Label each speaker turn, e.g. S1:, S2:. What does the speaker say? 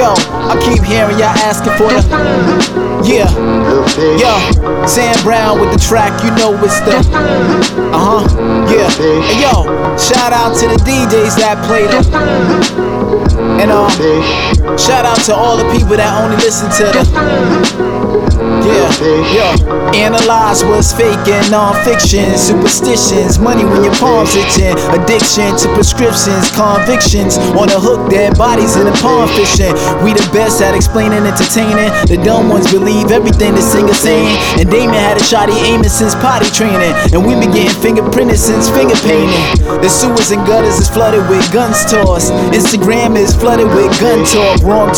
S1: Yo, I keep hearing y'all asking for the yeah. Yo, Sam Brown with the track, you know it's the yeah. And yo, shout out to the DJs that play them. And shout out to all the people that only listen to the analyze what's fake and non-fiction, superstitions, money when your palms itching, addiction to prescriptions, convictions on the hook, dead bodies in the pond fishing. We the best at explaining, entertaining. The dumb ones believe everything the singer saying. And Damon had a shotty aiming since potty training, and we been getting fingerprinted since finger painting. The sewers and gutters is flooded with guns tossed. Instagram is flooded with gun talk. Wrong